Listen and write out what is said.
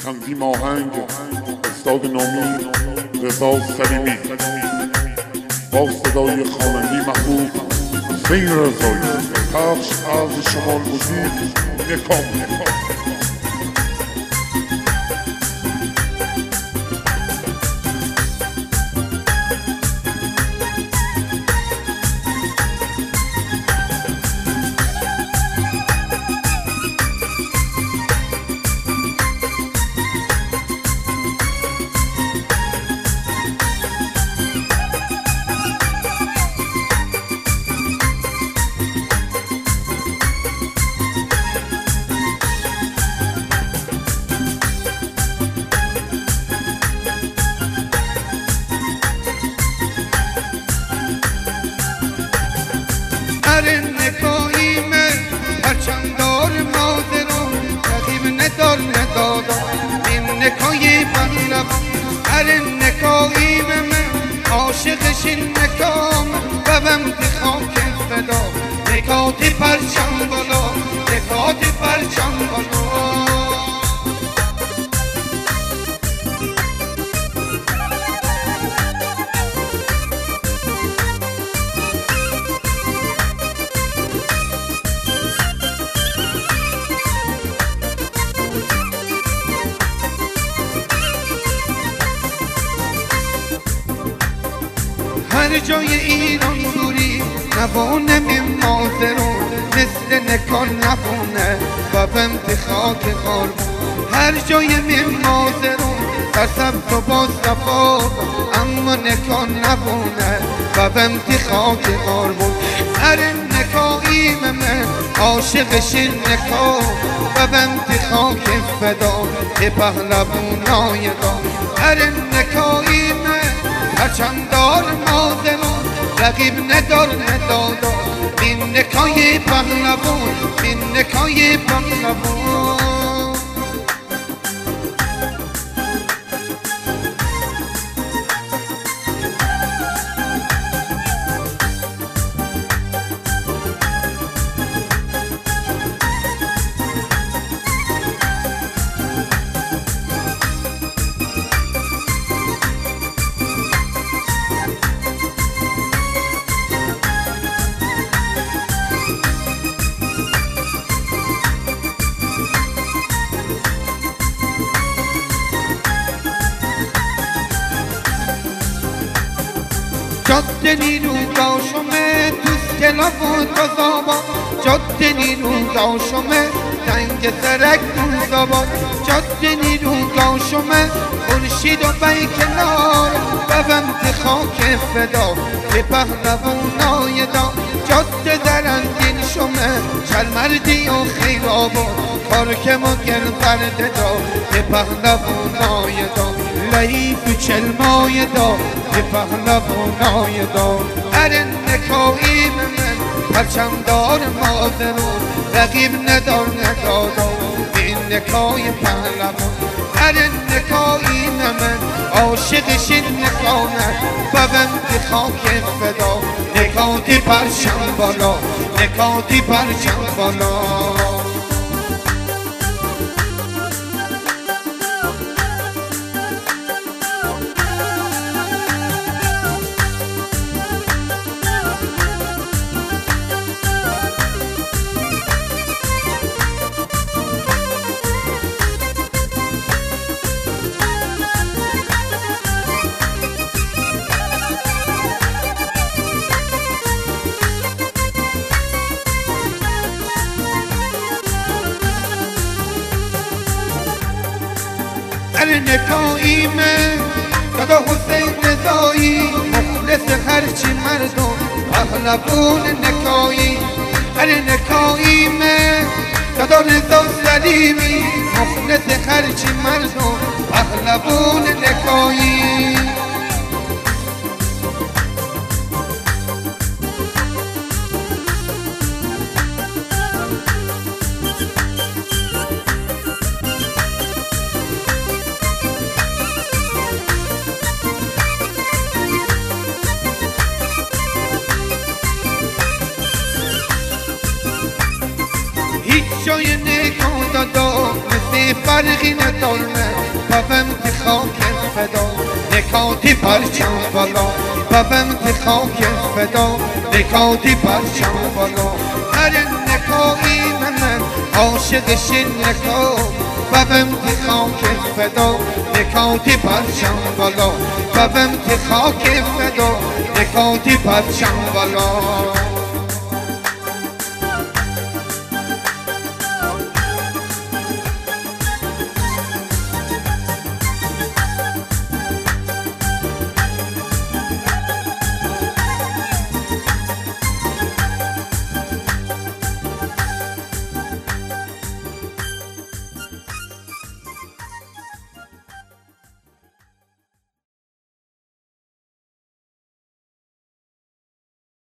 تنظیم آهنگ استاد نامی رضا سلیمی با صدای خواننده محبوب حسین رضایی. پخش از شمال موزیک نکام. نکای بندم هر نکایی به من عاشقش این نکام ببم تی خاک فدا نکاتی پرچم بالا نکاتی پرچم بالا هر جای ایران دوری نوانه مازرون مثل نکان نبونه و بمت خاک قاربون هر جای مازرون در سبت و با صفا اما نکان نبونه و بمت خاک قاربون هر نکایی من عاشقش نکا و بمت خاک فدا پهلوانای دام هر نکایی من هرچند دار مازمون رقیب ندار ندادا این نکای پهلوان این نکای پهلوان جاده نیرو داشمه دوست کلاف و تازابا جاده نیرو داشمه تنگ سرک دوزابا جاده نیرو داشمه خورشید و بی کنار ببند خاک فدا به پهلوانای دا جاده درندین شمه چلمردی و خیر آباد کار که ما گل فرده دا به پهلوانای دا لعیف چلمای دا به پهلوانای دا هر نکایی من پرچم دار مازرون رقیب ندار ندادا به این نکای پهلوان هر نکایی من عاشقش این نکانه ببند خاک فدا نکاتی پرچم بالا نکاتی پرچم بالا هر نکایی من دادا حسین رضایی مخلص هرچی مردم پهلوان نکایی هر نکایی من دادا رضا سلیمی مخلص هرچی مردم پهلوان نکایی جای نگاه دادا مثل دیگه فرقی نداره بابم تی خاک فدا نکاتی پرچم بالا بابم تی خاک فدا نکاتی پرچم بالا هر نکایی من عاشقش نکام بابم تی خاک فدا نکاتی پرچم بالا بابم تی خاک فدا نکاتی پرچم بالا